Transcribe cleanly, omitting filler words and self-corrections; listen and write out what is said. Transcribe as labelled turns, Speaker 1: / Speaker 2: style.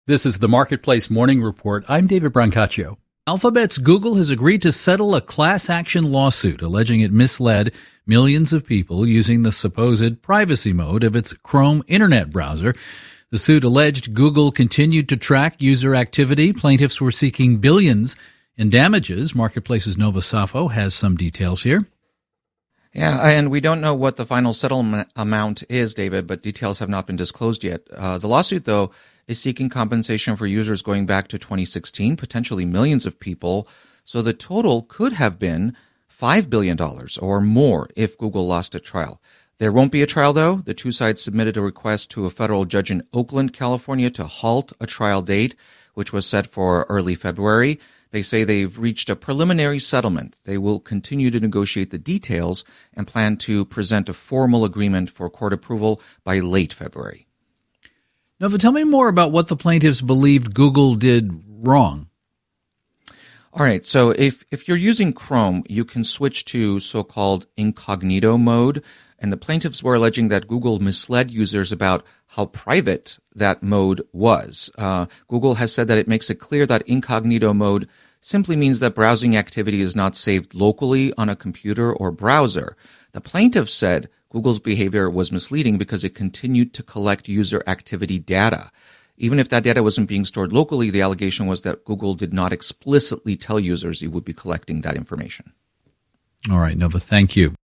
Speaker 1: This is the Marketplace Morning Report. I'm David Brancaccio. Alphabet's Google has agreed to settle a class action lawsuit alleging it misled millions of people using the supposed privacy mode of its Chrome internet browser. The suit alleged Google continued to track user activity. Plaintiffs were seeking billions in damages. Marketplace's Nova Safo has some details here.
Speaker 2: Yeah, and we don't know what the final settlement amount is, David, but details have not been disclosed yet. The lawsuit, though, is seeking compensation for users going back to 2016, potentially millions of people. So the total could have been $5 billion or more if Google lost a trial. There won't be a trial, though. The two sides submitted a request to a federal judge in Oakland, California, to halt a trial date, which was set for early February. They say they've reached a preliminary settlement. They will continue to negotiate the details and plan to present a formal agreement for court approval by late February.
Speaker 1: Nova, tell me more about what the plaintiffs believed Google did wrong.
Speaker 2: All right, so if you're using Chrome, you can switch to so-called incognito mode, and the plaintiffs were alleging that Google misled users about how private that mode was. Google has said that it makes it clear that incognito mode simply means that browsing activity is not saved locally on a computer or browser. The plaintiffs said Google's behavior was misleading because it continued to collect user activity data. Even if that data wasn't being stored locally, the allegation was that Google did not explicitly tell users it would be collecting that information.
Speaker 1: All right, Nova, thank you.